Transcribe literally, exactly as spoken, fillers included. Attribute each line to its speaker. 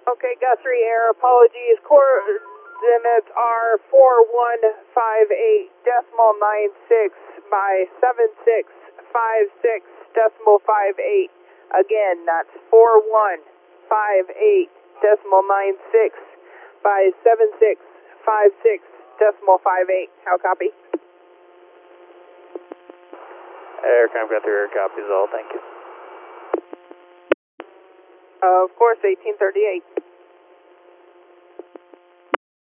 Speaker 1: Okay, Guthrie Air, apologies. Coordinates are four one five eight decimal nine six by seven six five six decimal five eight. Again, that's four one five eight decimal nine six by seven six five six decimal five eight. How copy?
Speaker 2: Aircraft Guthrie Air copies all, thank you.
Speaker 1: Uh, of course, eighteen thirty-eight.